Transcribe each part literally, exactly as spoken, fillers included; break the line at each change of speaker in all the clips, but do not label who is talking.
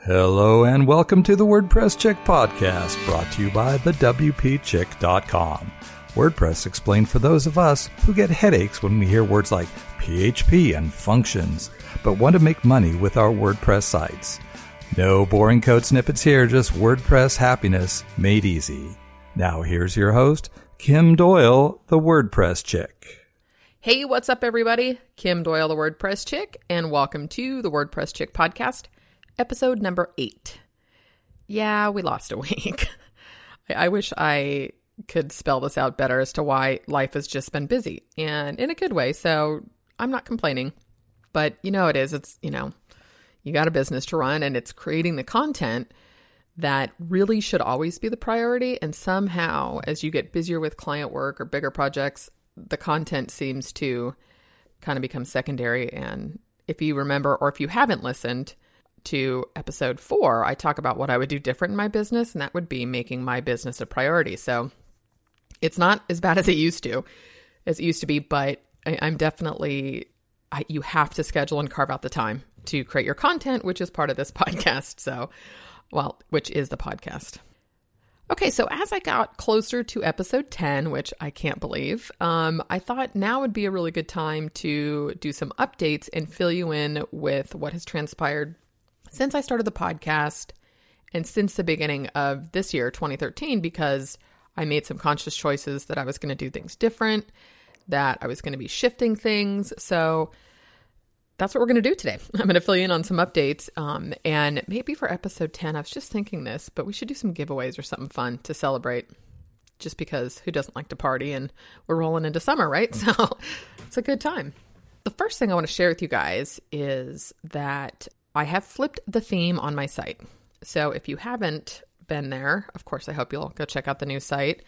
Hello and welcome to the WordPress Chick podcast, brought to you by the W P chick dot com. WordPress explained for those of us who get headaches when we hear words like P H P and functions, but want to make money with our WordPress sites. No boring code snippets here, just WordPress happiness made easy. Now here's your host, Kim Doyle, the WordPress Chick.
Hey, what's up everybody? Kim Doyle, the WordPress Chick, and welcome to the WordPress Chick podcast. Episode number eight. Yeah, we lost a week. I, I wish I could spell this out better as to why life has just been busy, and in a good way, so I'm not complaining. But you know it is. It's, you know, you got a business to run, and it's creating the content that really should always be the priority. And somehow, as you get busier with client work or bigger projects, the content seems to kind of become secondary. And if you remember, or if you haven't listened to episode four, I talk about what I would do different in my business, and that would be making my business a priority. So it's not as bad as it used to, as it used to be, but I, I'm definitely, I, you have to schedule and carve out the time to create your content, which is part of this podcast. So, well, which is the podcast. Okay, so as I got closer to episode ten, which I can't believe, um, I thought now would be a really good time to do some updates and fill you in with what has transpired since I started the podcast and since the beginning of this year, twenty thirteen, because I made some conscious choices that I was going to do things different, that I was going to be shifting things. So that's what we're going to do today. I'm going to fill you in on some updates. Um, and maybe for episode ten, I was just thinking this, but we should do some giveaways or something fun to celebrate, just because who doesn't like to party, and we're rolling into summer, right? So it's a good time. The first thing I want to share with you guys is that I have flipped the theme on my site. So if you haven't been there, of course, I hope you'll go check out the new site.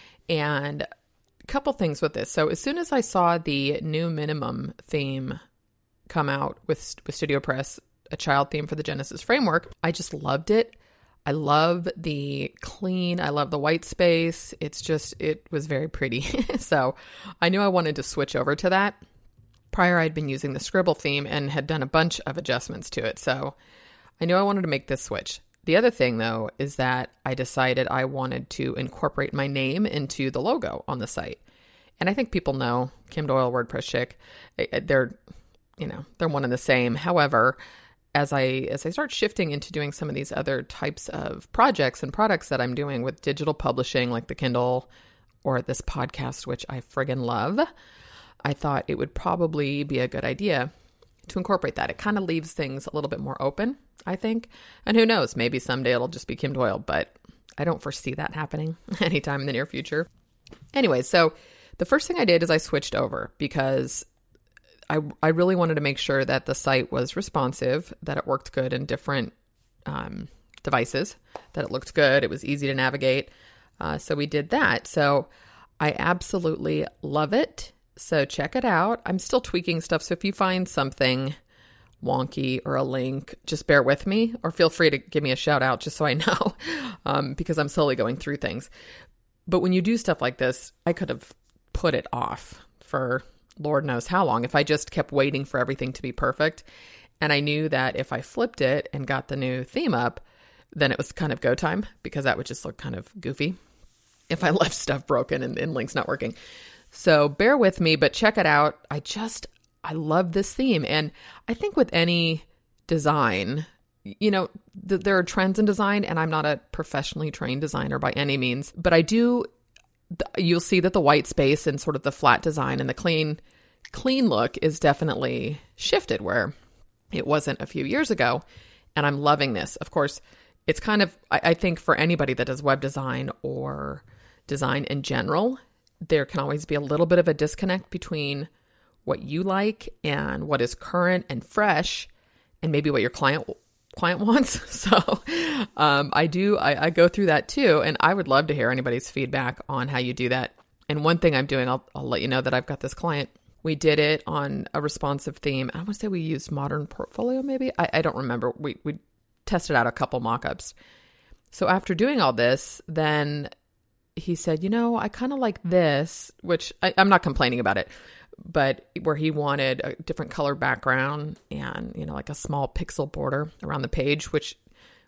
And a couple things with this. So as soon as I saw the new minimum theme come out with, with StudioPress, a child theme for the Genesis framework, I just loved it. I love the clean. I love the white space. It's just, it was very pretty. So I knew I wanted to switch over to that. Prior, I'd been using the Scribble theme and had done a bunch of adjustments to it. So I knew I wanted to make this switch. The other thing, though, is that I decided I wanted to incorporate my name into the logo on the site. And I think people know Kim Doyle, WordPress Chick. They're, you know, they're one and the same. However, as I as I start shifting into doing some of these other types of projects and products that I'm doing with digital publishing, like the Kindle or this podcast, which I friggin' love, I thought it would probably be a good idea to incorporate that. It kind of leaves things a little bit more open, I think. And who knows, maybe someday it'll just be Kim Doyle, but I don't foresee that happening anytime in the near future. Anyway, so the first thing I did is I switched over because I, I really wanted to make sure that the site was responsive, that it worked good in different um, devices, that it looked good, it was easy to navigate. Uh, so we did that. So I absolutely love it. So check it out. I'm still tweaking stuff. So if you find something wonky or a link, just bear with me, or feel free to give me a shout out just so I know, um, because I'm slowly going through things. But when you do stuff like this, I could have put it off for Lord knows how long if I just kept waiting for everything to be perfect. And I knew that if I flipped it and got the new theme up, then it was kind of go time, because that would just look kind of goofy if I left stuff broken and, and links not working. So bear with me, but check it out. I just, I love this theme. And I think with any design, you know, th- there are trends in design, and I'm not a professionally trained designer by any means, but I do, th- you'll see that the white space and sort of the flat design and the clean, clean look is definitely shifted where it wasn't a few years ago. And I'm loving this. Of course, it's kind of, I, I think for anybody that does web design or design in general, there can always be a little bit of a disconnect between what you like and what is current and fresh, and maybe what your client client wants. So um, I do, I, I go through that too. And I would love to hear anybody's feedback on how you do that. And one thing I'm doing, I'll, I'll let you know that I've got this client. We did it on a responsive theme. I want to say we used Modern Portfolio, maybe. I, I don't remember. We, we tested out a couple mockups. So after doing all this, then he said, you know, I kind of like this, which I, I'm not complaining about it, but where he wanted a different color background and, you know, like a small pixel border around the page, which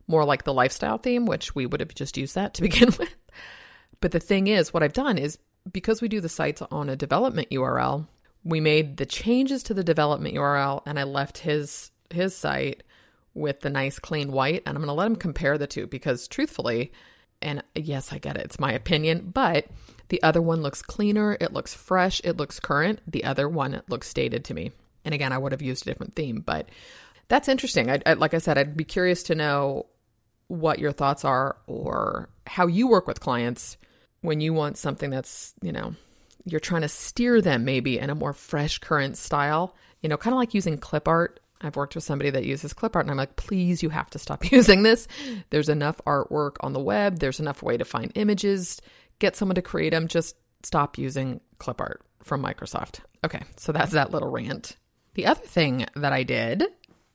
more like the lifestyle theme, which we would have just used that to begin with. But the thing is, what I've done is because we do the sites on a development U R L, we made the changes to the development U R L and I left his his site with the nice clean white. And I'm going to let him compare the two because truthfully, and yes, I get it, it's my opinion, but the other one looks cleaner, it looks fresh, it looks current. The other one looks dated to me. And again, I would have used a different theme, but that's interesting. I, I, like I said, I'd be curious to know what your thoughts are or how you work with clients when you want something that's, you know, you're trying to steer them maybe in a more fresh, current style, you know, kind of like using clip art. I've worked with somebody that uses clip art and I'm like, please, you have to stop using this. There's enough artwork on the web. There's enough way to find images, get someone to create them. Just stop using clip art from Microsoft. Okay. So that's that little rant. The other thing that I did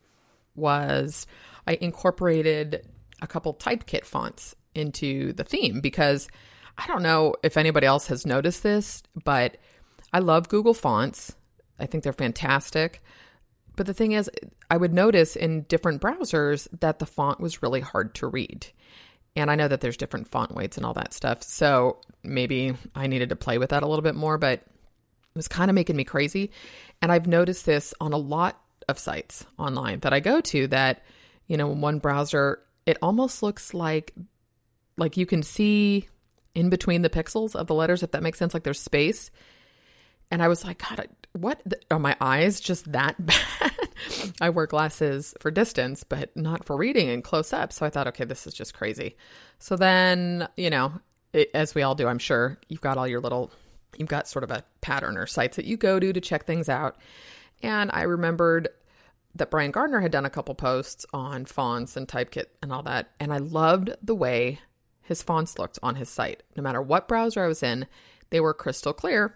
was I incorporated a couple Typekit fonts into the theme because I don't know if anybody else has noticed this, but I love Google Fonts. I think they're fantastic. But the thing is, I would notice in different browsers that the font was really hard to read. And I know that there's different font weights and all that stuff. So maybe I needed to play with that a little bit more, but it was kind of making me crazy. And I've noticed this on a lot of sites online that I go to that, you know, in one browser, it almost looks like, like you can see in between the pixels of the letters, if that makes sense, like there's space. And I was like, God, what are my eyes just that bad? I wear glasses for distance, but not for reading and close up. So I thought, okay, this is just crazy. So then, you know, it, as we all do, I'm sure you've got all your little, you've got sort of a pattern or sites that you go to to check things out. And I remembered that Brian Gardner had done a couple posts on fonts and Typekit and all that. And I loved the way his fonts looked on his site. No matter what browser I was in, they were crystal clear.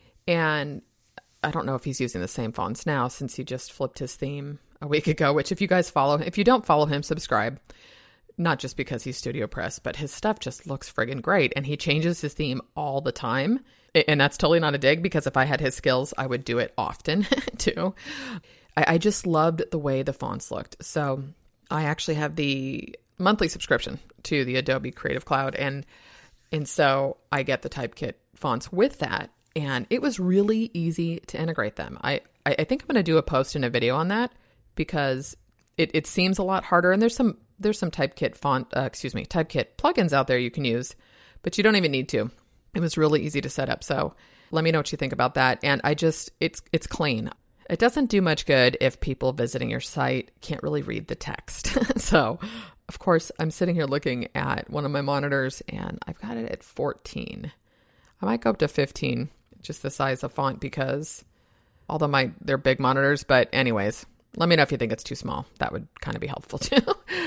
And I don't know if he's using the same fonts now since he just flipped his theme a week ago, which if you guys follow, if you don't follow him, subscribe. Not just because he's Studio Press, but his stuff just looks friggin' great. And he changes his theme all the time. And that's totally not a dig because if I had his skills, I would do it often too. I, I just loved the way the fonts looked. So I actually have the monthly subscription to the Adobe Creative Cloud. And, and so I get the Typekit fonts with that. And it was really easy to integrate them. I, I think I'm going to do a post and a video on that because it, it seems a lot harder. And there's some there's some Typekit font, uh, excuse me, Typekit plugins out there you can use, but you don't even need to. It was really easy to set up. So let me know what you think about that. And I just, it's it's clean. It doesn't do much good if people visiting your site can't really read the text. So, of course, I'm sitting here looking at one of my monitors and I've got it at fourteen. I might go up to fifteen. Just the size of font because although my they're big monitors, but anyways, let me know if you think it's too small. That would kind of be helpful too.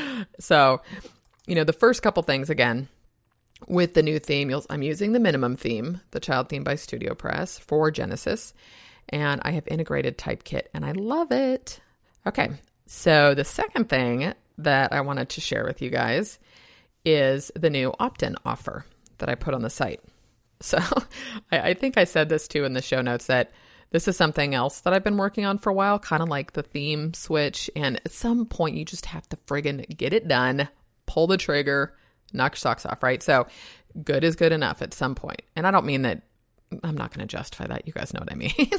So, you know, the first couple things again with the new theme, you'll, I'm using the minimum theme, the child theme by Studio Press for Genesis, and I have integrated Typekit and I love it. Okay, so the second thing that I wanted to share with you guys is the new opt-in offer that I put on the site. So I, I think I said this too in the show notes that this is something else that I've been working on for a while, kind of like the theme switch. And at some point you just have to friggin' get it done, pull the trigger, knock your socks off, right? So good is good enough at some point. And I don't mean that, I'm not going to justify that. You guys know what I mean.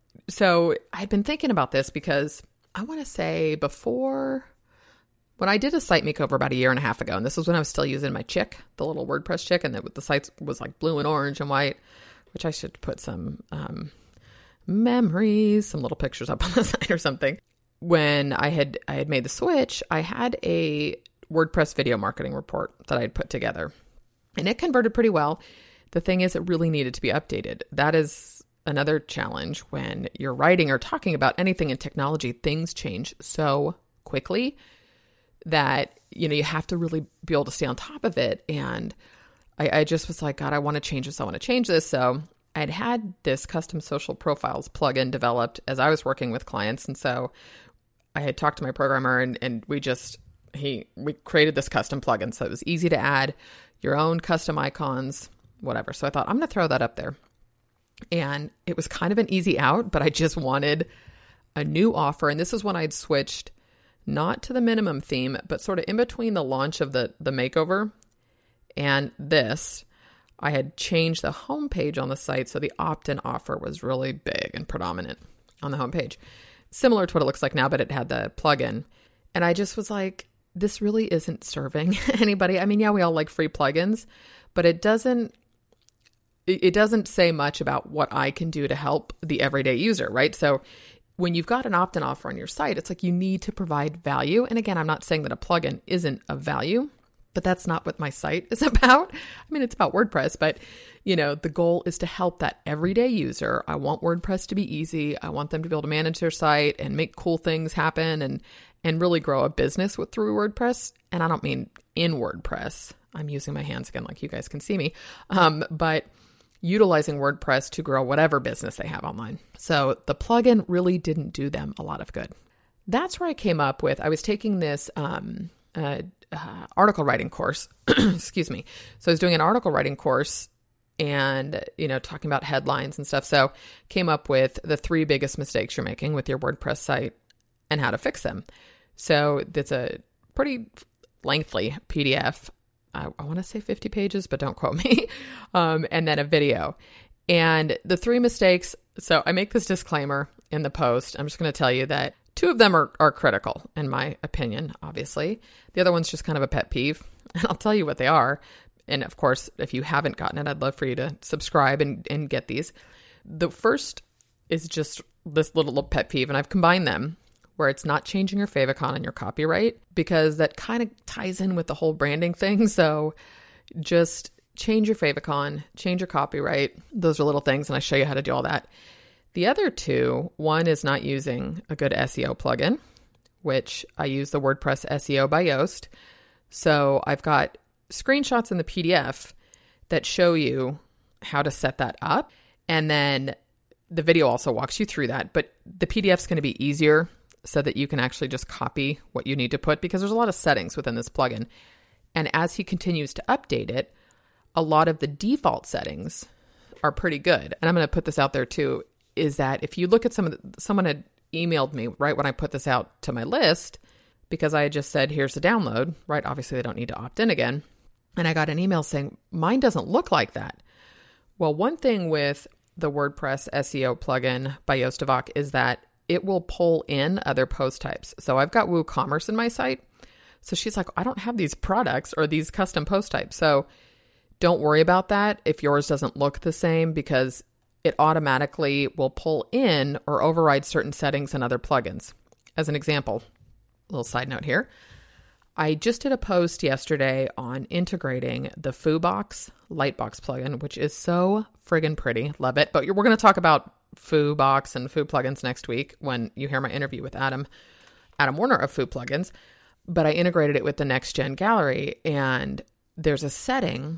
So I've been thinking about this because I want to say before... When I did a site makeover about a year and a half ago, and this was when I was still using my Chick, the little WordPress Chick, and the, the site was like blue and orange and white, which I should put some um, memories, some little pictures up on the site or something. When I had I had made the switch, I had a WordPress video marketing report that I had put together, and it converted pretty well. The thing is, it really needed to be updated. That is another challenge when you're writing or talking about anything in technology. Things change so quickly that, you know, you have to really be able to stay on top of it. And I, I just was like, God, I want to change this. I want to change this. So I'd had this custom social profiles plugin developed as I was working with clients. And so I had talked to my programmer and, and we just, he, we created this custom plugin. So it was easy to add your own custom icons, whatever. So I thought I'm going to throw that up there. And it was kind of an easy out, but I just wanted a new offer. And this is when I'd switched not to the minimum theme, but sort of in between the launch of the, the makeover and this, I had changed the homepage on the site. So the opt-in offer was really big and predominant on the homepage, similar to what it looks like now, but it had the plugin. And I just was like, this really isn't serving anybody. I mean, yeah, we all like free plugins, but it doesn't, it doesn't say much about what I can do to help the everyday user, right? So when you've got an opt-in offer on your site, it's like you need to provide value. And again, I'm not saying that a plugin isn't of value, but that's not what my site is about. I mean, it's about WordPress, but you know, the goal is to help that everyday user. I want WordPress to be easy. I want them to be able to manage their site and make cool things happen and and really grow a business with through WordPress. And I don't mean in WordPress. I'm using my hands again, like you guys can see me. Um, but utilizing WordPress to grow whatever business they have online. So the plugin really didn't do them a lot of good. That's where I came up with, I was taking this um, uh, uh, article writing course, excuse me. So I was doing an article writing course and, you know, talking about headlines and stuff. So came up with the three biggest mistakes you're making with your WordPress site and how to fix them. So it's a pretty lengthy P D F. I, I want to say fifty pages, but don't quote me. Um, and then a video. And the three mistakes. So I make this disclaimer in the post. I'm just going to tell you that two of them are, are critical, in my opinion, obviously. The other one's just kind of a pet peeve. And I'll tell you what they are. And of course, if you haven't gotten it, I'd love for you to subscribe and, and get these. The first is just this little pet peeve, and I've combined them, where it's not changing your favicon and your copyright, because that kind of ties in with the whole branding thing. So just change your favicon, change your copyright. Those are little things, and I show you how to do all that. The other two, one is not using a good S E O plugin, which I use the WordPress S E O by Yoast. So I've got screenshots in the P D F that show you how to set that up. And then the video also walks you through that, but the P D F is going to be easier so that you can actually just copy what you need to put, because there's a lot of settings within this plugin. And as he continues to update it, a lot of the default settings are pretty good. And I'm going to put this out there too, is that if you look at some of the, someone had emailed me right when I put this out to my list, because I had just said, here's the download, right? Obviously they don't need to opt in again. And I got an email saying, mine doesn't look like that. Well, one thing with the WordPress S E O plugin by Yoast is that it will pull in other post types. So I've got WooCommerce in my site. So she's like, I don't have these products or these custom post types. So don't worry about that if yours doesn't look the same, because it automatically will pull in or override certain settings in other plugins. As an example, a little side note here. I just did a post yesterday on integrating the FooBox Lightbox plugin, which is so friggin' pretty. Love it. But we're going to talk about FooBox and Foo plugins next week when you hear my interview with Adam, Adam Warner of Foo plugins. But I integrated it with the Next Gen Gallery, and there's a setting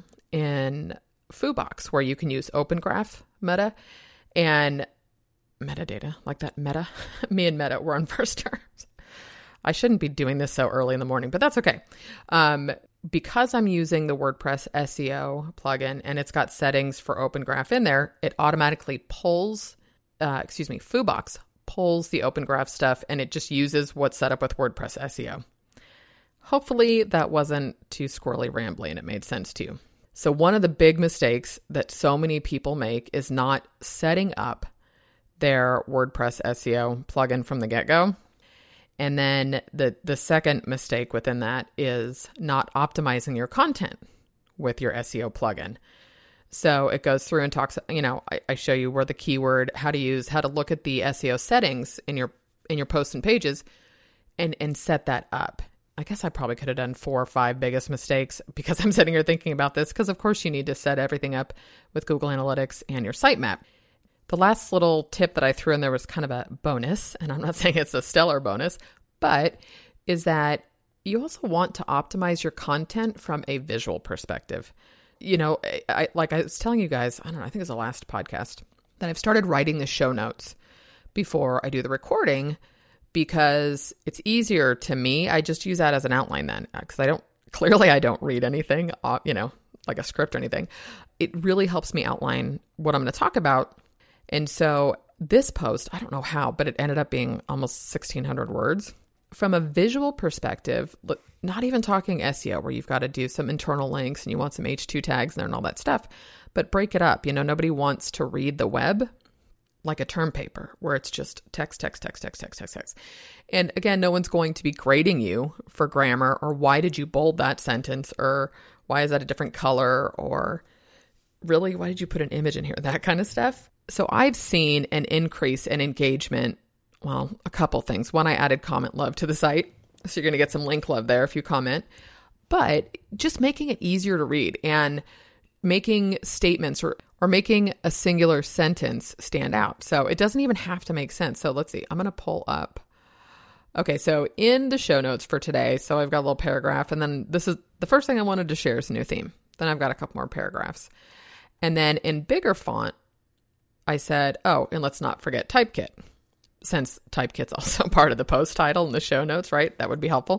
in FooBox where you can use Open Graph meta and metadata, like that meta. Me and Meta, we're on first terms. I shouldn't be doing this so early in the morning, but that's okay. Um, because I'm using the WordPress S E O plugin and it's got settings for Open Graph in there, it automatically pulls, uh, excuse me, FooBox pulls the Open Graph stuff, and it just uses what's set up with WordPress S E O. Hopefully that wasn't too squirrely rambly and it made sense to you. So one of the big mistakes that so many people make is not setting up their WordPress S E O plugin from the get-go. And then the, the second mistake within that is not optimizing your content with your S E O plugin. So it goes through and talks, you know, I, I show you where the keyword, how to use, how to look at the S E O settings in your in your posts and pages and, and set that up. I guess I probably could have done four or five biggest mistakes because I'm sitting here thinking about this, because of course you need to set everything up with Google Analytics and your sitemap. The last little tip that I threw in there was kind of a bonus, and I'm not saying it's a stellar bonus, but is that you also want to optimize your content from a visual perspective. You know, I, like I was telling you guys, I don't know, I think it was the last podcast, that I've started writing the show notes before I do the recording, because it's easier to me. I just use that as an outline then, because I don't, clearly I don't read anything, you know, like a script or anything. It really helps me outline what I'm going to talk about. And so this post, I don't know how, but it ended up being almost sixteen hundred words from a visual perspective, not even talking S E O where you've got to do some internal links and you want some H two tags in there and all that stuff, but break it up. You know, nobody wants to read the web like a term paper where it's just text, text, text, text, text, text, text. And again, no one's going to be grading you for grammar or why did you bold that sentence or why is that a different color or really, why did you put an image in here? That kind of stuff. So I've seen an increase in engagement. Well, a couple things. One, I added comment love to the site. So you're going to get some link love there if you comment. But just making it easier to read and making statements or, or making a singular sentence stand out. So it doesn't even have to make sense. So let's see. I'm going to pull up. Okay, so in the show notes for today, so I've got a little paragraph. And then this is the first thing I wanted to share is a new theme. Then I've got a couple more paragraphs. And then in bigger font, I said, oh, and let's not forget Typekit. Since Typekit's also part of the post title and the show notes, right? That would be helpful.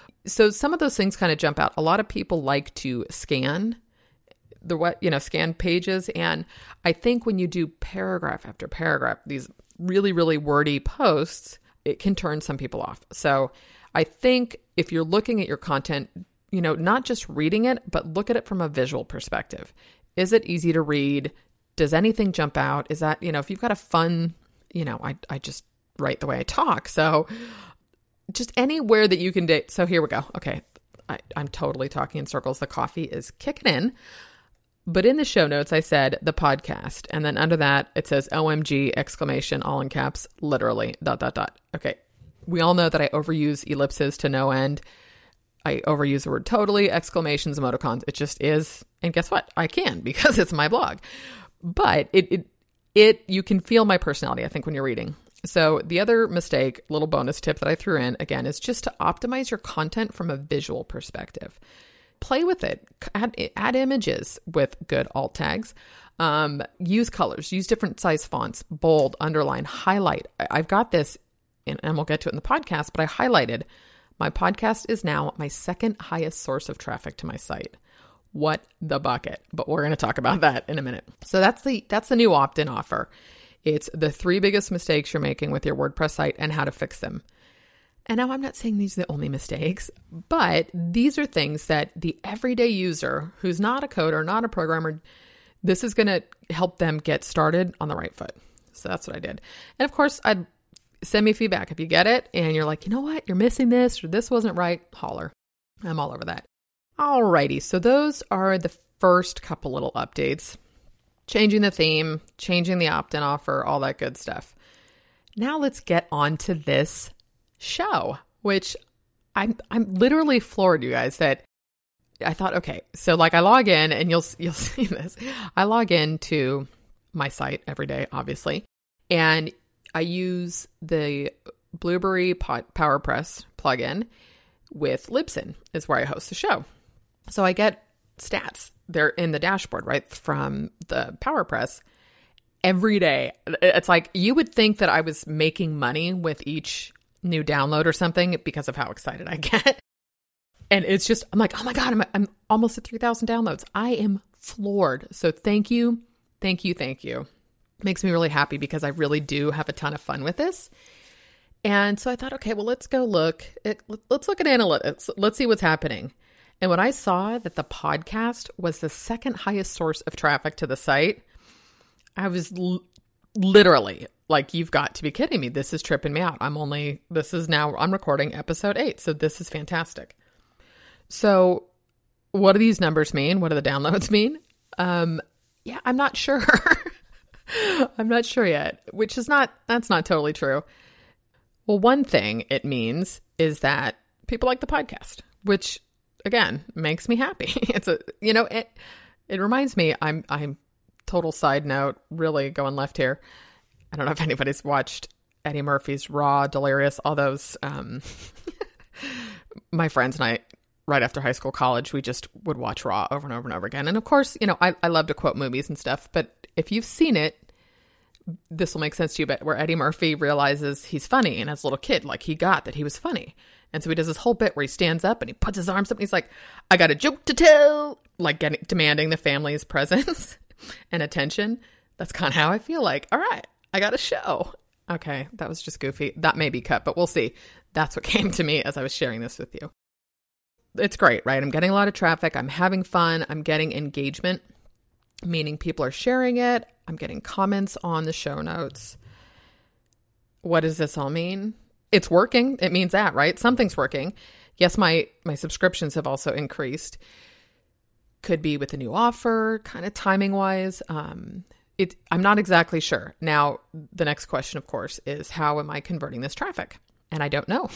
So some of those things kind of jump out. A lot of people like to scan the what, you know, scan pages. And I think when you do paragraph after paragraph, these really, really wordy posts, it can turn some people off. So I think if you're looking at your content, you know, not just reading it, but look at it from a visual perspective. Is it easy to read? Does anything jump out? Is that, you know, if you've got a fun, you know, I, I just write the way I talk. So just anywhere that you can date. So here we go. Okay. I, I'm totally talking in circles. The coffee is kicking in. But in the show notes, I said the podcast. And then under that, it says O M G exclamation, all in caps, literally, dot, dot, dot. Okay. We all know that I overuse ellipses to no end. I overuse the word totally, exclamations, emoticons. It just is. And guess what? I can because it's my blog. But it, it, it, you can feel my personality, I think, when you're reading. So the other mistake, little bonus tip that I threw in, again, is just to optimize your content from a visual perspective. Play with it. Add, add images with good alt tags. Um, use colors. Use different size fonts. Bold, underline, highlight. I, I've got this, and, and we'll get to it in the podcast, but I highlighted. My podcast is now my second highest source of traffic to my site. What the bucket? But we're going to talk about that in a minute. So that's the that's the new opt-in offer. It's the three biggest mistakes you're making with your WordPress site and how to fix them. And now I'm not saying these are the only mistakes, but these are things that the everyday user who's not a coder, not a programmer, this is going to help them get started on the right foot. So that's what I did. And of course, I'd send me feedback. If you get it and you're like, you know what, you're missing this or this wasn't right, holler. I'm all over that. Alrighty, so those are the first couple little updates. Changing the theme, changing the opt-in offer, all that good stuff. Now let's get on to this show, which I'm I'm literally floored, you guys, that I thought, okay, so like I log in and you'll you'll see this. I log into my site every day, obviously, and I use the Blueberry PowerPress plugin with Libsyn is where I host the show. So I get stats. They're in the dashboard, right, from the PowerPress every day. It's like you would think that I was making money with each new download or something because of how excited I get. And it's just, I'm like, oh my God, I'm, I'm almost at three thousand downloads. I am floored. So thank you. Thank you. Thank you. Makes me really happy because I really do have a ton of fun with this. And so I thought, okay, well, let's go look at, let's look at analytics. Let's see what's happening. And when I saw that the podcast was the second highest source of traffic to the site, I was l- literally like, you've got to be kidding me. This is tripping me out. I'm only, this is now, I'm recording episode eight. So this is fantastic. So what do these numbers mean? What do the downloads mean? Um, yeah, I'm not sure. I'm not sure yet, which is not, that's not totally true. Well, one thing it means is that people like the podcast, which again, makes me happy. It's a, you know, it, it reminds me, I'm, I'm total side note, really going left here. I don't know if anybody's watched Eddie Murphy's Raw, Delirious, all those, um, my friends and I, right after high school, college, we just would watch Raw over and over and over again. And of course, you know, I, I love to quote movies and stuff, but if you've seen it, this will make sense to you, but where Eddie Murphy realizes he's funny and as a little kid, like he got that he was funny. And so he does this whole bit where he stands up and he puts his arms up and he's like, I got a joke to tell, like getting, demanding the family's presence and attention. That's kind of how I feel like, all right, I got a show. Okay, that was just goofy. That may be cut, but we'll see. That's what came to me as I was sharing this with you. It's great, right? I'm getting a lot of traffic. I'm having fun. I'm getting engagement, meaning people are sharing it. I'm getting comments on the show notes. What does this all mean? It's working. It means that, right? Something's working. Yes, my my subscriptions have also increased. Could be with a new offer, kind of timing wise. Um, it, I'm not exactly sure. Now, the next question, of course, is how am I converting this traffic? And I don't know.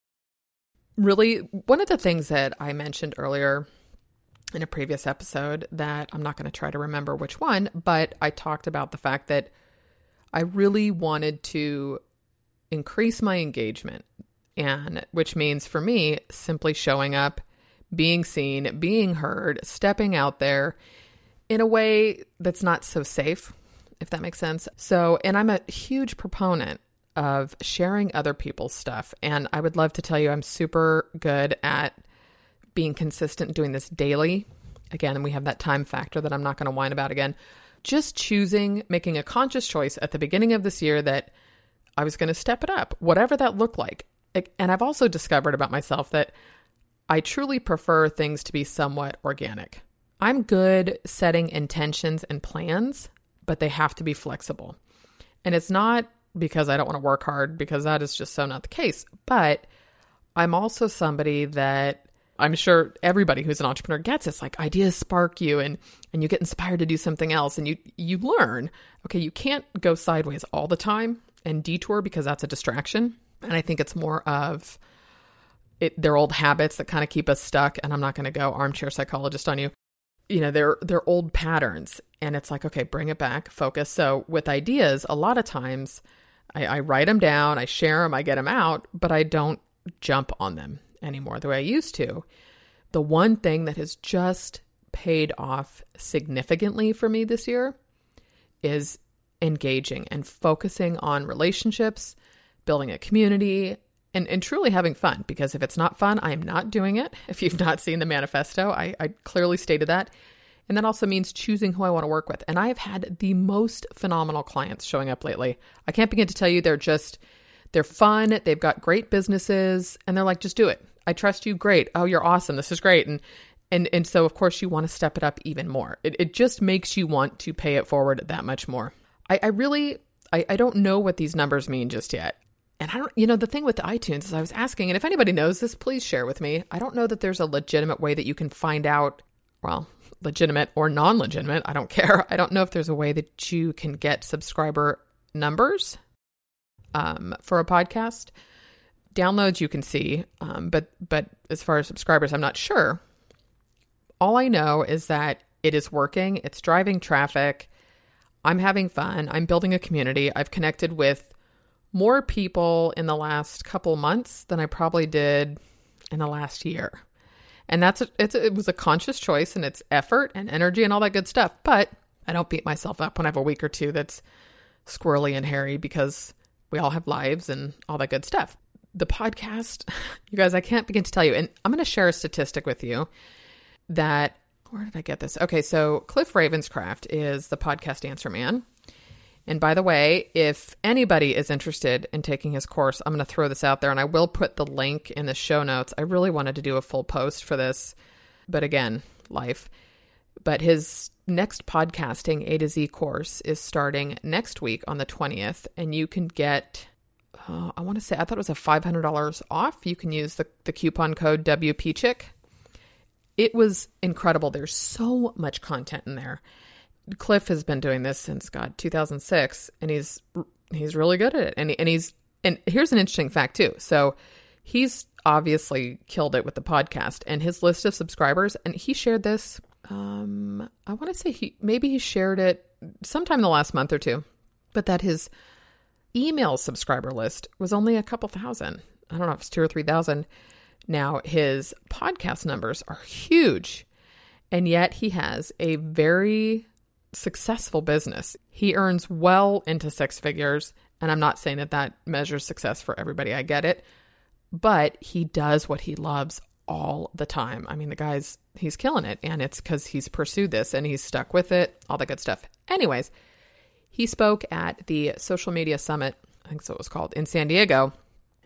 Really, one of the things that I mentioned earlier in a previous episode that I'm not going to try to remember which one, but I talked about the fact that I really wanted to increase my engagement, and which means for me, simply showing up, being seen, being heard, stepping out there in a way that's not so safe, if that makes sense. So, and I'm a huge proponent of sharing other people's stuff. And I would love to tell you I'm super good at being consistent, doing this daily. Again, and we have that time factor that I'm not going to whine about again. Just choosing, making a conscious choice at the beginning of this year that I was going to step it up, whatever that looked like. And I've also discovered about myself that I truly prefer things to be somewhat organic. I'm good setting intentions and plans, but they have to be flexible. And it's not because I don't want to work hard, because that is just so not the case. But I'm also somebody that I'm sure everybody who's an entrepreneur gets. It's like ideas spark you and, and you get inspired to do something else, and you, you learn, okay, you can't go sideways all the time and detour because that's a distraction. And I think it's more of it, their old habits that kind of keep us stuck. And I'm not going to go armchair psychologist on you. You know, they're, they're old patterns, and it's like, okay, bring it back, focus. So with ideas, a lot of times I, I write them down, I share them, I get them out, but I don't jump on them anymore the way I used to. The one thing that has just paid off significantly for me this year is engaging and focusing on relationships, building a community, and, and truly having fun. Because if it's not fun, I am not doing it. If you've not seen the manifesto, I, I clearly stated that. And that also means choosing who I want to work with. And I have had the most phenomenal clients showing up lately. I can't begin to tell you, they're just, they're fun. They've got great businesses, and they're like, just do it. I trust you. Great. Oh, you're awesome. This is great. And, and, and so of course you want to step it up even more. It, it just makes you want to pay it forward that much more. I, I really, I, I don't know what these numbers mean just yet. And I don't, you know, the thing with the iTunes is I was asking, and if anybody knows this, please share with me. I don't know that there's a legitimate way that you can find out, well, legitimate or non-legitimate, I don't care. I don't know if there's a way that you can get subscriber numbers um, for a podcast. Downloads you can see, um, but but as far as subscribers, I'm not sure. All I know is that it is working. It's driving traffic. I'm having fun. I'm building a community. I've connected with more people in the last couple months than I probably did in the last year. And that's a, it's a, it was a conscious choice, and it's effort and energy and all that good stuff. But I don't beat myself up when I have a week or two that's squirrely and hairy, because we all have lives and all that good stuff. The podcast, you guys, I can't begin to tell you. And I'm going to share a statistic with you that, where did I get this? Okay, so Cliff Ravenscraft is the podcast answer man. And by the way, if anybody is interested in taking his course, I'm going to throw this out there, and I will put the link in the show notes. I really wanted to do a full post for this, but again, life. But his next podcasting A to Z course is starting next week on the twentieth, and you can get, uh, I want to say, I thought it was a five hundred dollars off. You can use the, the coupon code W P Chick. It was incredible. There's so much content in there. Cliff has been doing this since, God, two thousand six, and he's he's really good at it. And, he, and he's and here's an interesting fact too. So he's obviously killed it with the podcast and his list of subscribers. And he shared this. Um, I want to say he maybe he shared it sometime in the last month or two, but that his email subscriber list was only a couple thousand. I don't know if it's two or three thousand. Now his podcast numbers are huge, and yet he has a very successful business. He earns well into six figures. And I'm not saying that that measures success for everybody. I get it. But he does what he loves all the time. I mean, the guy's, he's killing it. And it's because he's pursued this and he's stuck with it, all that good stuff. Anyways, he spoke at the Social Media Summit, I think so it was called, in San Diego.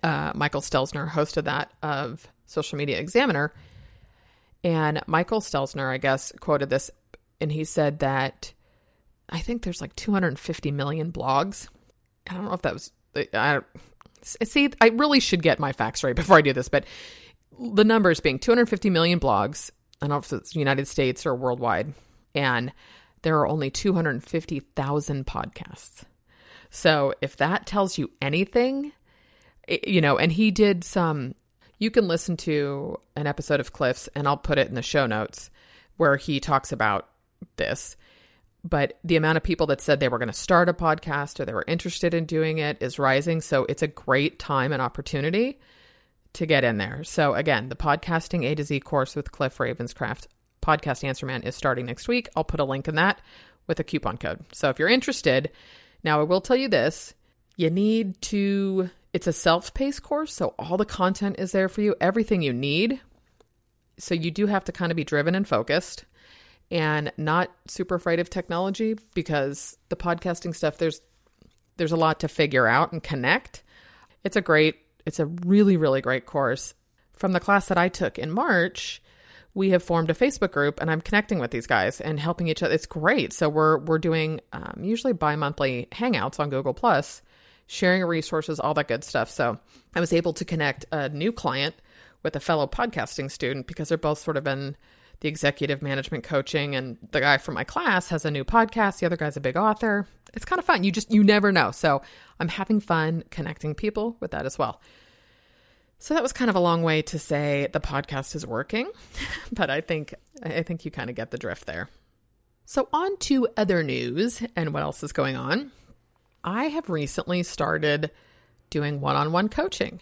uh, Michael Stelzner hosted that of Social Media Examiner. And Michael Stelzner, I guess, quoted this, and he said that I think there's like two hundred fifty million blogs. I don't know if that was, I see, I really should get my facts right before I do this, but the numbers being two hundred fifty million blogs, I don't know if it's United States or worldwide, and there are only two hundred fifty thousand podcasts. So if that tells you anything, you know, and he did some, you can listen to an episode of Cliff's, and I'll put it in the show notes, where he talks about this. But the amount of people that said they were going to start a podcast or they were interested in doing it is rising. So it's a great time and opportunity to get in there. So again, the Podcasting A to Z course with Cliff Ravenscraft, Podcast Answer Man, is starting next week. I'll put a link in that with a coupon code. So if you're interested, now I will tell you this, you need to, it's a self-paced course. So all the content is there for you, everything you need. So you do have to kind of be driven and focused and not super afraid of technology, because the podcasting stuff, there's, there's a lot to figure out and connect. It's a great, it's a really, really great course. From the class that I took in March, we have formed a Facebook group, and I'm connecting with these guys and helping each other. It's great. So we're, we're doing um, usually bi-monthly hangouts on Google Plus, sharing resources, all that good stuff. So I was able to connect a new client with a fellow podcasting student, because they're both sort of in the executive management coaching, and the guy from my class has a new podcast. The other guy's a big author. It's kind of fun. You just, you never know. So I'm having fun connecting people with that as well. So that was kind of a long way to say the podcast is working, but I think, I think you kind of get the drift there. So on to other news and what else is going on. I have recently started doing one-on-one coaching,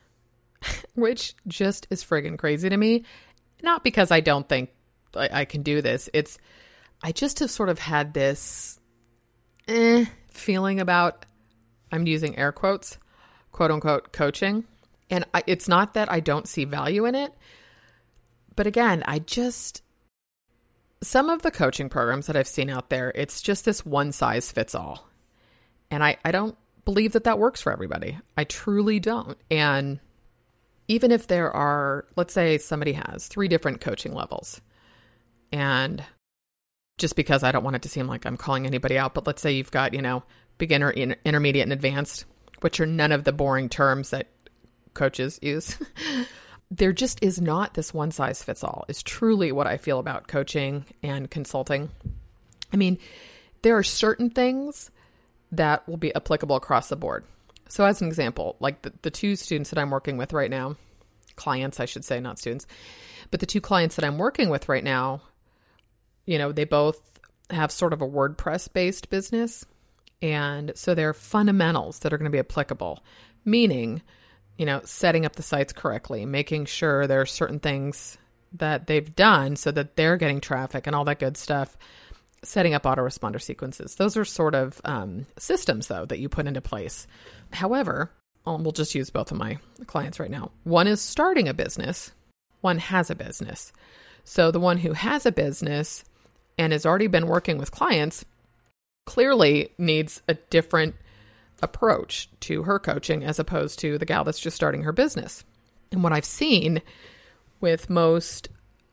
which just is friggin' crazy to me. Not because I don't think I, I can do this. It's, I just have sort of had this eh, feeling about, I'm using air quotes, quote unquote, coaching. And I, it's not that I don't see value in it. But again, I just, some of the coaching programs that I've seen out there, it's just this one size fits all. And I, I don't believe that that works for everybody. I truly don't. And even if there are, let's say somebody has three different coaching levels, and just because I don't want it to seem like I'm calling anybody out, but let's say you've got, you know, beginner, in, intermediate, and advanced, which are none of the boring terms that coaches use. There just is not this one size fits all, is truly what I feel about coaching and consulting. I mean, there are certain things that will be applicable across the board. So as an example, like the, the two students that I'm working with right now, clients, I should say, not students, but the two clients that I'm working with right now, you know, they both have sort of a WordPress based business. And so there are fundamentals that are going to be applicable, meaning, you know, setting up the sites correctly, making sure there are certain things that they've done so that they're getting traffic and all that good stuff. Setting up autoresponder sequences. Those are sort of um, systems, though, that you put into place. However, um, we'll just use both of my clients right now. One is starting a business. One has a business. So the one who has a business and has already been working with clients clearly needs a different approach to her coaching as opposed to the gal that's just starting her business. And what I've seen with most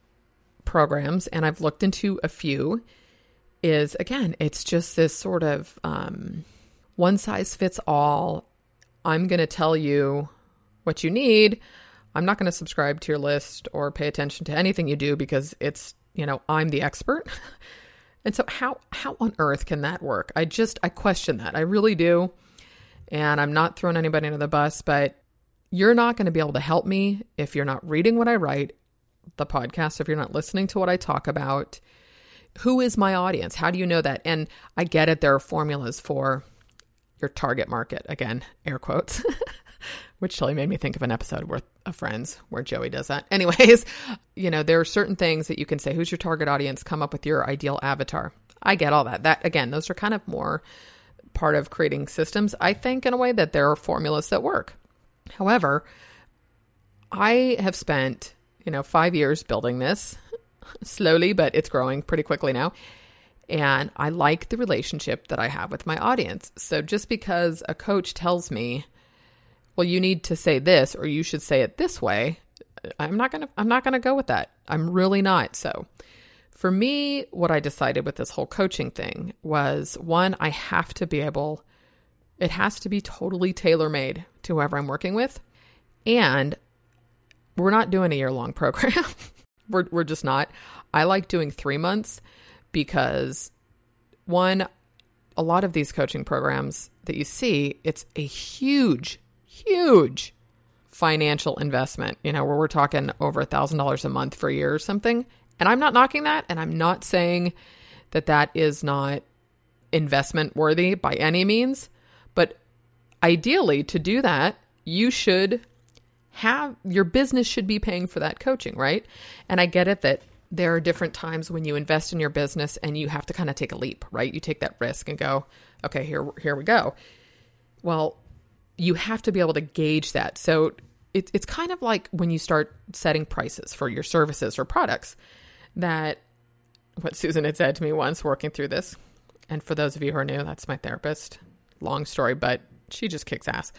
programs, and I've looked into a few, is, again, it's just this sort of um, one size fits all. I'm going to tell you what you need. I'm not going to subscribe to your list or pay attention to anything you do because it's, you know, I'm the expert. And so how, how on earth can that work? I just, I question that. I really do. And I'm not throwing anybody under the bus, but you're not going to be able to help me if you're not reading what I write, the podcast, if you're not listening to what I talk about. Who is my audience? How do you know that? And I get it. There are formulas for your target market. Again, air quotes, which totally made me think of an episode worth of Friends where Joey does that. Anyways, you know, there are certain things that you can say, who's your target audience? Come up with your ideal avatar. I get all that. That, again, those are kind of more part of creating systems. I think in a way that there are formulas that work. However, I have spent, you know, five years building this. Slowly, but it's growing pretty quickly now. And I like the relationship that I have with my audience. So just because a coach tells me well, you need to say this, or you should say it this way. I'm not going to, I'm not going to go with that. I'm really not. So for me, what I decided with this whole coaching thing was, one, I have to be able, it has to be totally tailor-made to whoever I'm working with. And we're not doing a year-long program. we're, we're just not. I like doing three months because, one, a lot of these coaching programs that you see, it's a huge, huge financial investment, you know, where we're talking over a thousand dollars a month for a year or something. And I'm not knocking that. And I'm not saying that that is not investment worthy by any means. But ideally, to do that, you should have, your business should be paying for that coaching, right? And I get it that there are different times when you invest in your business and you have to kind of take a leap, right? You take that risk and go, okay, here, here we go. Well, you have to be able to gauge that. So it, it's kind of like when you start setting prices for your services or products, that what Susan had said to me once working through this. And for those of you who are new, that's my therapist. Long story, but she just kicks ass.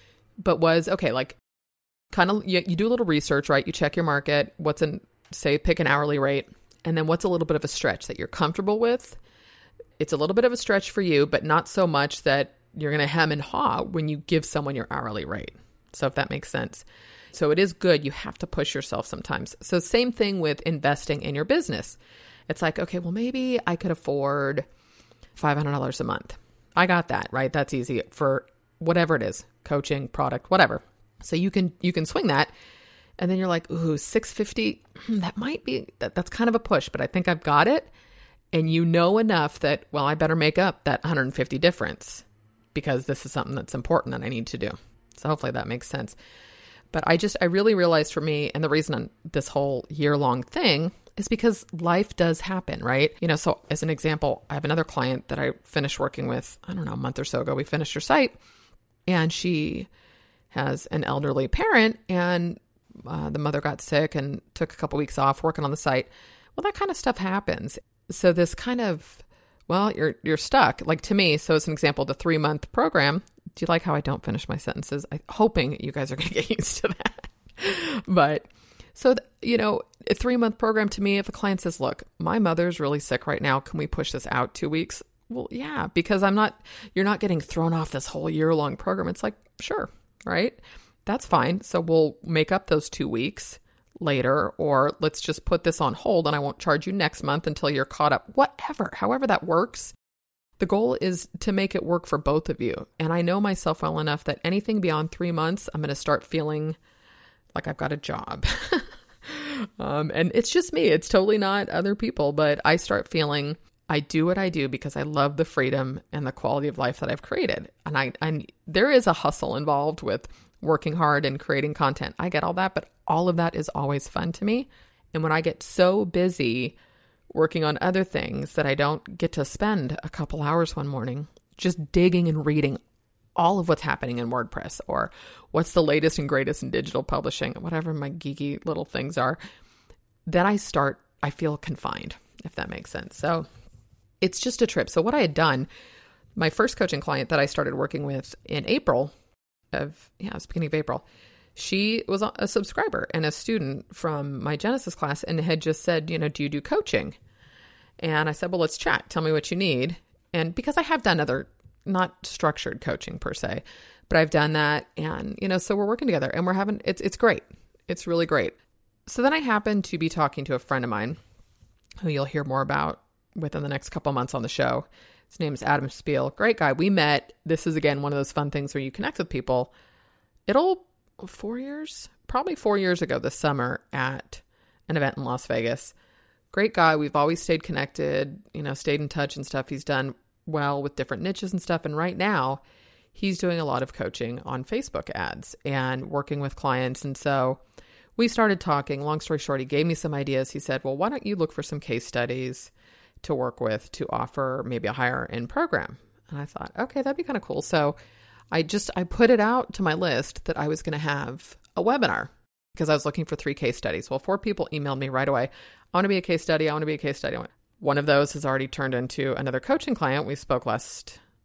But was, okay, like kind of, you, you do a little research, right? You check your market, what's in, say, pick an hourly rate, and then what's a little bit of a stretch that you're comfortable with. It's a little bit of a stretch for you, but not so much that you're going to hem and haw when you give someone your hourly rate. So if that makes sense. So it is good. You have to push yourself sometimes. So same thing with investing in your business. It's like, okay, well, maybe I could afford five hundred dollars a month. I got that, right? That's easy for whatever it is, coaching, product, whatever. So you can, you can swing that. And then you're like, ooh, six hundred fifty dollars, that might be, that, that's kind of a push, but I think I've got it. And you know enough that, well, I better make up that one hundred fifty difference because this is something that's important and I need to do. So hopefully that makes sense. But I just, I really realized for me, and the reason on this whole year-long thing is because life does happen, right? You know, so as an example, I have another client that I finished working with, I don't know, a month or so ago. We finished her site and she has an elderly parent and uh, the mother got sick and took a couple weeks off working on the site. Well, that kind of stuff happens. So this kind of, well, you're you're stuck. Like to me, so as an example, the three-month program, do you like how I don't finish my sentences? I'm hoping you guys are going to get used to that. But so, you know, a three-month program to me, if a client says, look, my mother's really sick right now, can we push this out two weeks? Well, yeah, because I'm not, you're not getting thrown off this whole year-long program. It's like, sure, right? That's fine. So we'll make up those two weeks later, or let's just put this on hold and I won't charge you next month until you're caught up. Whatever, however that works. The goal is to make it work for both of you. And I know myself well enough that anything beyond three months, I'm going to start feeling like I've got a job. um, and it's just me. It's totally not other people, but I start feeling I do what I do because I love the freedom and the quality of life that I've created. And I, I there is a hustle involved with working hard and creating content. I get all that, but all of that is always fun to me. And when I get so busy working on other things that I don't get to spend a couple hours one morning just digging and reading all of what's happening in WordPress or what's the latest and greatest in digital publishing, whatever my geeky little things are, then I start, I feel confined, if that makes sense. So it's just a trip. So what I had done, my first coaching client that I started working with in April of, yeah, it was beginning of April, she was a subscriber and a student from my Genesis class and had just said, you know, do you do coaching? And I said, well, let's chat. Tell me what you need. And because I have done other, not structured coaching per se, but I've done that. And, you know, so we're working together and we're having, it's, it's great. It's really great. So then I happened to be talking to a friend of mine who you'll hear more about within the next couple months on the show. His name is Adam Spiel. Great guy. We met. This is, again, one of those fun things where you connect with people. It'll four years, probably four years ago this summer at an event in Las Vegas. Great guy. We've always stayed connected, you know, stayed in touch and stuff. He's done well with different niches and stuff. And right now he's doing a lot of coaching on Facebook ads and working with clients. And so we started talking. Long story short, he gave me some ideas. He said, well, why don't you look for some case studies to work with to offer maybe a higher end program? And I thought, okay, that'd be kind of cool. So I just, I put it out to my list that I was going to have a webinar because I was looking for three case studies. Well, four people emailed me right away. I want to be a case study. I want to be a case study. One of those has already turned into another coaching client. We spoke last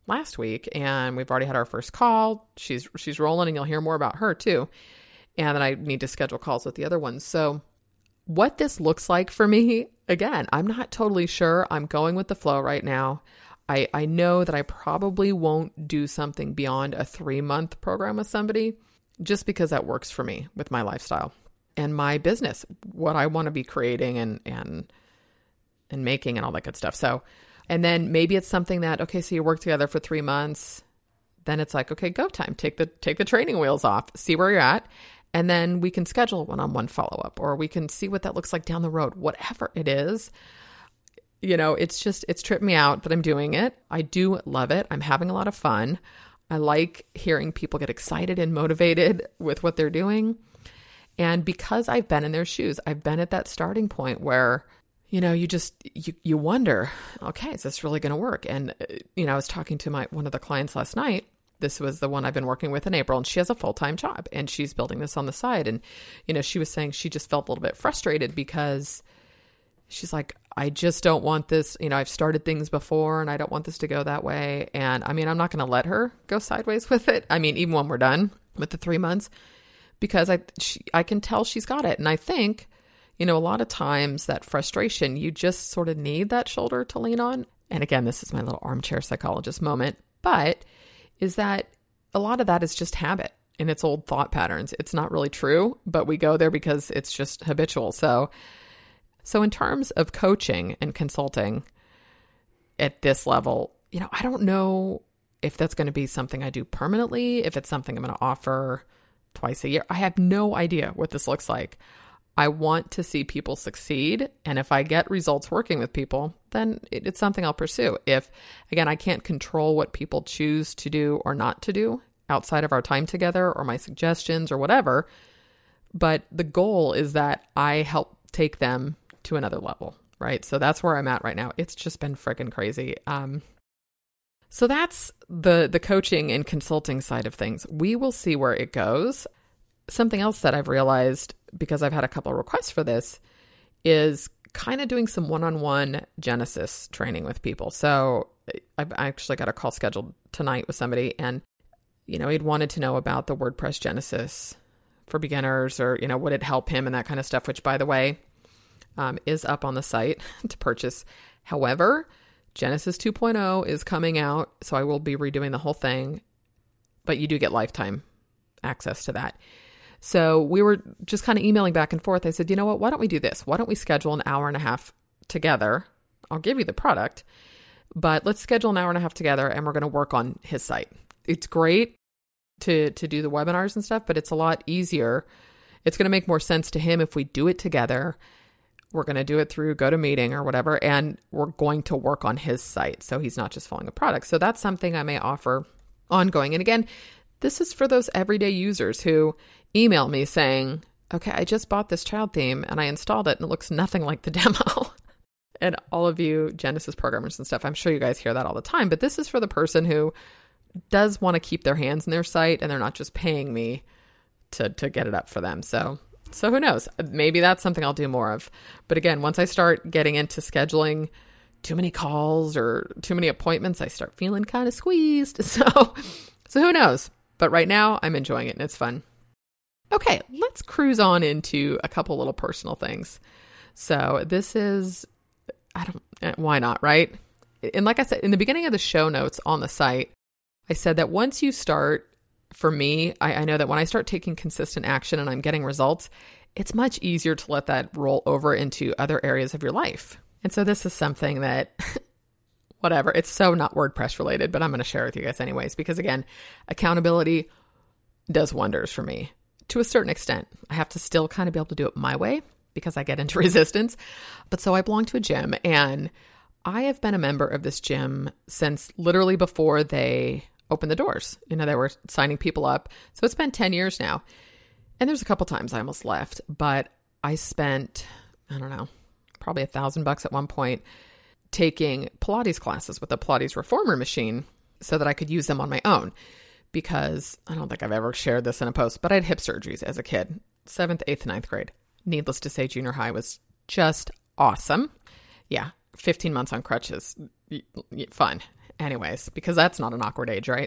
last week, and we've already had our first call. She's she's rolling, and you'll hear more about her too. And then I need to schedule calls with the other ones. So what this looks like for me, again, I'm not totally sure. I'm going with the flow right now. I, I know that I probably won't do something beyond a three-month program with somebody just because that works for me with my lifestyle and my business, what I want to be creating and and and making and all that good stuff. So, and then maybe it's something that, okay, so you work together for three months, then it's like, okay, go time, take the take the training wheels off, see where you're at, and then we can schedule a one-on-one follow-up, or we can see what that looks like down the road, whatever it is. You know, it's just, it's tripped me out, but I'm doing it. I do love it. I'm having a lot of fun. I like hearing people get excited and motivated with what they're doing. And because I've been in their shoes, I've been at that starting point where, you know, you just, you, you wonder, okay, is this really going to work? And, you know, I was talking to my, one of the clients last night. This was the one I've been working with in April, and she has a full-time job and she's building this on the side. And, you know, she was saying she just felt a little bit frustrated because she's like, I just don't want this, you know, I've started things before and I don't want this to go that way. And I mean, I'm not going to let her go sideways with it. I mean, even when we're done with the three months, because I, she, I can tell she's got it. And I think, you know, a lot of times that frustration, you just sort of need that shoulder to lean on. And again, this is my little armchair psychologist moment, but is that a lot of that is just habit and it's old thought patterns. It's not really true, but we go there because it's just habitual. So So in terms of coaching and consulting at this level, you know, I don't know if that's going to be something I do permanently, if it's something I'm going to offer twice a year. I have no idea what this looks like. I want to see people succeed. And if I get results working with people, then it's something I'll pursue. If, again, I can't control what people choose to do or not to do outside of our time together or my suggestions or whatever, but the goal is that I help take them to another level, right? So that's where I'm at right now. It's just been freaking crazy. Um, so that's the the coaching and consulting side of things. We will see where it goes. Something else that I've realized, because I've had a couple of requests for this, is kind of doing some one-on-one Genesis training with people. So I've actually got a call scheduled tonight with somebody, and, you know, he'd wanted to know about the WordPress Genesis for beginners, or, you know, would it help him and that kind of stuff, which, by the way, Um, is up on the site to purchase. However, Genesis two point oh is coming out, so I will be redoing the whole thing, but you do get lifetime access to that. So we were just kind of emailing back and forth. I said, you know what, why don't we do this? Why don't we schedule an hour and a half together? I'll give you the product, but let's schedule an hour and a half together and we're going to work on his site. It's great to, to do the webinars and stuff, but it's a lot easier. It's going to make more sense to him if we do it together. We're going to do it through GoToMeeting or whatever, and we're going to work on his site so he's not just following a product. So that's something I may offer ongoing. And again, this is for those everyday users who email me saying, okay, I just bought this child theme and I installed it and it looks nothing like the demo. And all of you Genesis programmers and stuff, I'm sure you guys hear that all the time, but this is for the person who does want to keep their hands in their site and they're not just paying me to, to get it up for them. So So who knows? Maybe that's something I'll do more of. But again, once I start getting into scheduling too many calls or too many appointments, I start feeling kind of squeezed. So, so who knows? But right now I'm enjoying it and it's fun. Okay, let's cruise on into a couple little personal things. So this is, I don't, why not, right? And like I said, in the beginning of the show notes on the site, I said that once you start, for me, I, I know that when I start taking consistent action and I'm getting results, it's much easier to let that roll over into other areas of your life. And so this is something that, whatever, it's so not WordPress related, but I'm going to share with you guys anyways, because again, accountability does wonders for me to a certain extent. I have to still kind of be able to do it my way because I get into resistance. But so I belong to a gym, and I have been a member of this gym since literally before they open the doors. You know, they were signing people up. So it's been ten years now. And there's a couple times I almost left, but I spent, I don't know, probably a thousand bucks at one point taking Pilates classes with a Pilates reformer machine so that I could use them on my own. Because I don't think I've ever shared this in a post, but I had hip surgeries as a kid, seventh, eighth, ninth grade. Needless to say, junior high was just awesome. Yeah. fifteen months on crutches. Fun. anyways, because that's not an awkward age, right?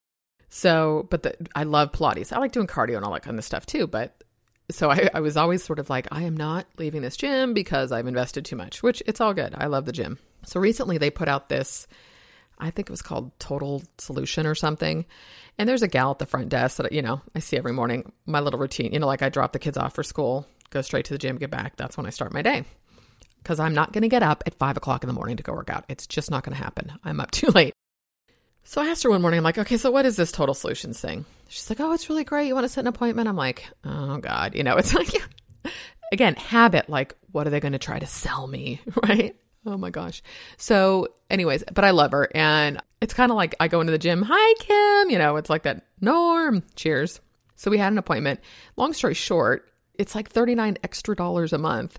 So, but the, I love Pilates. I like doing cardio and all that kind of stuff too. But so I, I was always sort of like, I am not leaving this gym because I've invested too much, which it's all good. I love the gym. So recently they put out this, I think it was called Total Solution or something. And there's a gal at the front desk that, you know, I see every morning, my little routine, you know, like I drop the kids off for school, go straight to the gym, get back. That's when I start my day. Because I'm not going to get up at five o'clock in the morning to go work out. It's just not going to happen. I'm up too late. So I asked her one morning, I'm like, okay, so what is this Total Solutions thing? She's like, oh, it's really great. You want to set an appointment? I'm like, oh God, you know, it's like, again, habit, like, what are they going to try to sell me? Right? Oh my gosh. So anyways, but I love her. And it's kind of like I go into the gym. Hi, Kim. You know, it's like that. Norm. Cheers. So we had an appointment. Long story short, it's like thirty-nine extra dollars a month.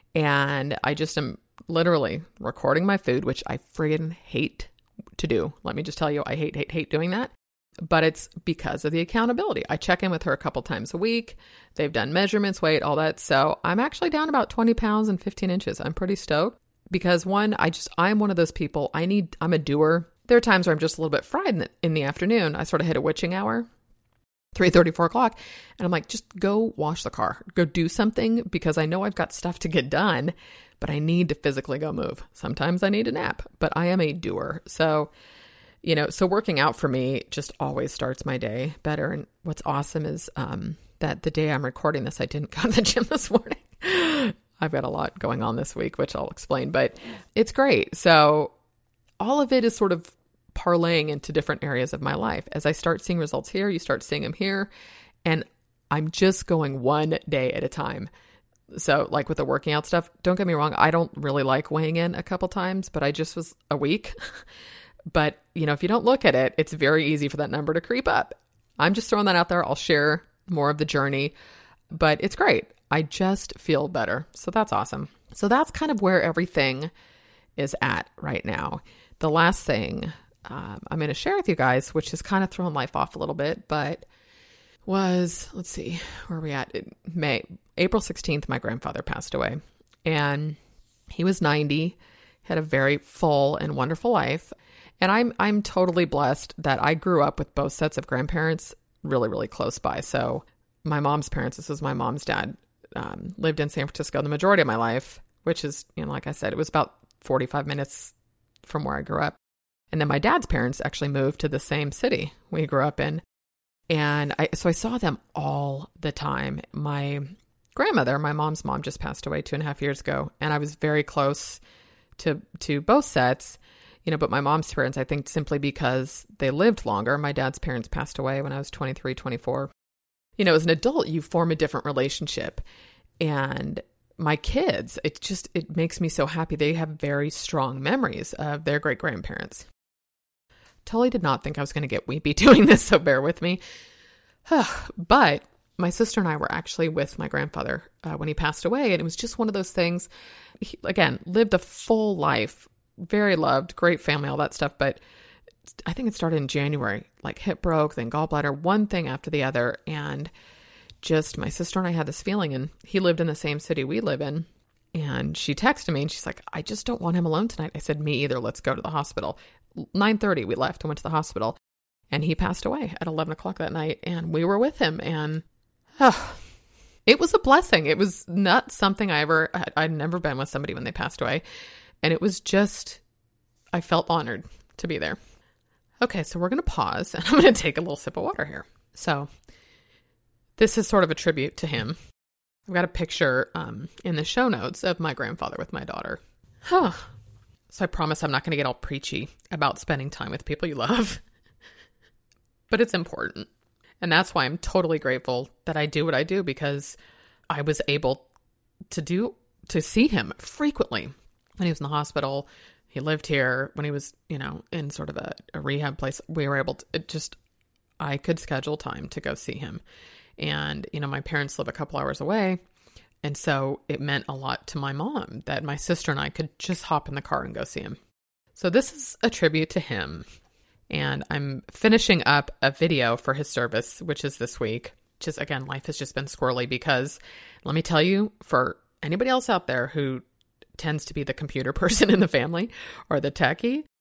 And I just am literally recording my food, which I friggin' hate to do. Let me just tell you, I hate, hate, hate doing that. But it's because of the accountability. I check in with her a couple times a week. They've done measurements, weight, all that. So I'm actually down about twenty pounds and fifteen inches. I'm pretty stoked because one, I just, I'm one of those people, I need, I'm a doer. There are times where I'm just a little bit fried in the, in the afternoon. I sort of hit a witching hour, three thirty, four o'clock. And I'm like, just go wash the car, go do something because I know I've got stuff to get done, but I need to physically go move. Sometimes I need a nap, but I am a doer. So, you know, so working out for me just always starts my day better. And what's awesome is um, that the day I'm recording this, I didn't go to the gym this morning. I've got a lot going on this week, which I'll explain, but it's great. So all of it is sort of parlaying into different areas of my life. As I start seeing results here, you start seeing them here. And I'm just going one day at a time. So like with the working out stuff, don't get me wrong. I don't really like weighing in a couple times, but I just was a week. But, you know, if you don't look at it, it's very easy for that number to creep up. I'm just throwing that out there. I'll share more of the journey, but it's great. I just feel better. So that's awesome. So that's kind of where everything is at right now. The last thing um, I'm going to share with you guys, which has kind of thrown life off a little bit, but was, let's see, where are we at? May, April sixteenth, my grandfather passed away, and he was ninety, had a very full and wonderful life. And I'm, I'm totally blessed that I grew up with both sets of grandparents really, really close by. So my mom's parents, this is my mom's dad, um, lived in San Francisco the majority of my life, which is, you know, like I said, it was about forty-five minutes from where I grew up. And then my dad's parents actually moved to the same city we grew up in. And I, so I saw them all the time. My grandmother, my mom's mom, just passed away two and a half years ago. And I was very close to, to both sets, you know, but my mom's parents, I think simply because they lived longer. My dad's parents passed away when I was twenty-three, twenty-four. You know, as an adult, you form a different relationship. And my kids, it just, it makes me so happy. They have very strong memories of their great grandparents. Totally did not think I was going to get weepy doing this, so bear with me. But my sister and I were actually with my grandfather uh, when he passed away, and it was just one of those things. He, again, lived a full life, very loved, great family, all that stuff. But I think it started in January, like hip broke, then gallbladder, one thing after the other. And just my sister and I had this feeling, and he lived in the same city we live in. And she texted me and she's like, I just don't want him alone tonight. I said, me either. Let's go to the hospital. nine thirty, we left and went to the hospital, and he passed away at eleven o'clock that night, and we were with him, and oh, it was a blessing. It was not something I ever, I'd never been with somebody when they passed away, and it was just, I felt honored to be there. Okay, so we're going to pause, and I'm going to take a little sip of water here. So this is sort of a tribute to him. I've got a picture um, in the show notes of my grandfather with my daughter. Huh. So I promise I'm not going to get all preachy about spending time with people you love. But it's important. And that's why I'm totally grateful that I do what I do, because I was able to do, to see him frequently when he was in the hospital. He lived here when he was, you know, in sort of a, a rehab place. We were able to, it just, I could schedule time to go see him. And, you know, my parents live a couple hours away. And so it meant a lot to my mom that my sister and I could just hop in the car and go see him. So this is a tribute to him. And I'm finishing up a video for his service, which is this week. Just, again, life has just been squirrely because, let me tell you, for anybody else out there who tends to be the computer person in the family or the techie,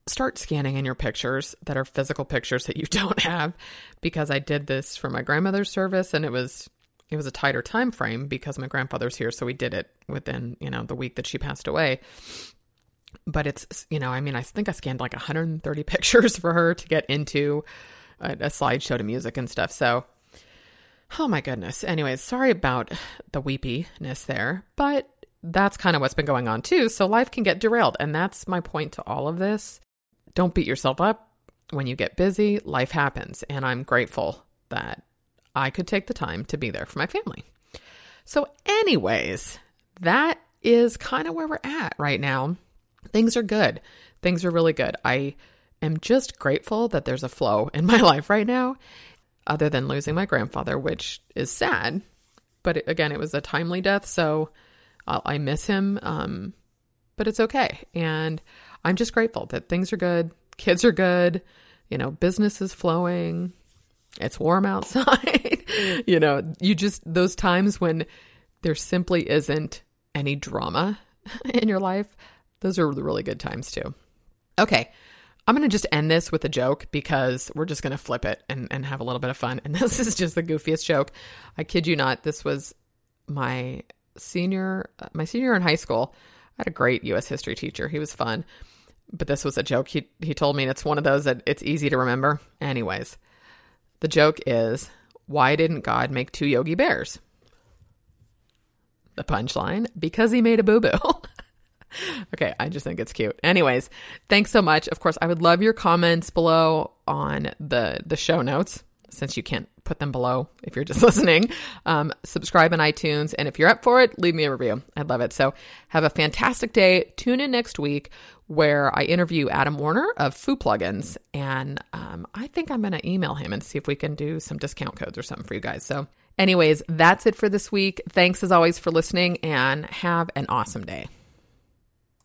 start scanning in your pictures that are physical pictures that you don't have, because I did this for my grandmother's service, and it was it was a tighter time frame because my grandfather's here, so we did it within, you know, the week that she passed away. But it's, you know, I mean, I think I scanned like one hundred thirty pictures for her to get into a, a slideshow to music and stuff. So, oh my goodness. Anyways, sorry about the weepiness there, but that's kind of what's been going on too. So life can get derailed. And that's my point to all of this. Don't beat yourself up. When you get busy, life happens. And I'm grateful that I could take the time to be there for my family. So anyways, that is kind of where we're at right now. Things are good. Things are really good. I am just grateful that there's a flow in my life right now, other than losing my grandfather, which is sad. But it, again, it was a timely death, so I'll, I miss him, um, but it's okay. And I'm just grateful that things are good. Kids are good. You know, business is flowing. It's warm outside. You know, you just, those times when there simply isn't any drama in your life, those are the really good times too. Okay. I'm going to just end this with a joke because we're just going to flip it and, and have a little bit of fun. And this is just the goofiest joke. I kid you not. This was my senior, my senior year in high school. I had a great U S history teacher. He was fun, but this was a joke. He, he told me, and it's one of those that it's easy to remember. Anyways, the joke is, why didn't God make two Yogi Bears? The punchline, because he made a boo-boo. Okay, I just think it's cute. Anyways, thanks so much. Of course, I would love your comments below on the, the show notes, since you can't put them below if you're just listening. Um, subscribe on iTunes, and if you're up for it, leave me a review. I'd love it. So have a fantastic day. Tune in next week where I interview Adam Warner of Foo Plugins, and um, I think I'm going to email him and see if we can do some discount codes or something for you guys. So anyways, that's it for this week. Thanks as always for listening, and have an awesome day.